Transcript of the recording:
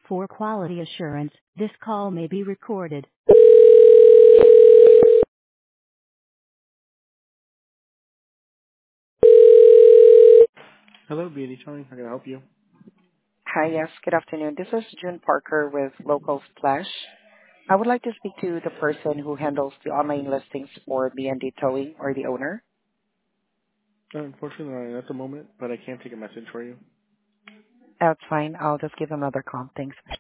For quality assurance, this call may be recorded. Hello, Beauty Tony. How can I help you? Hi, yes, good afternoon. This is June Parker with Local Splash. I would like to speak to the person who handles the online listings for B&D Towing or the owner. Unfortunately, not at the moment, but I can take a message for you. That's fine. I'll just give another call. Thanks.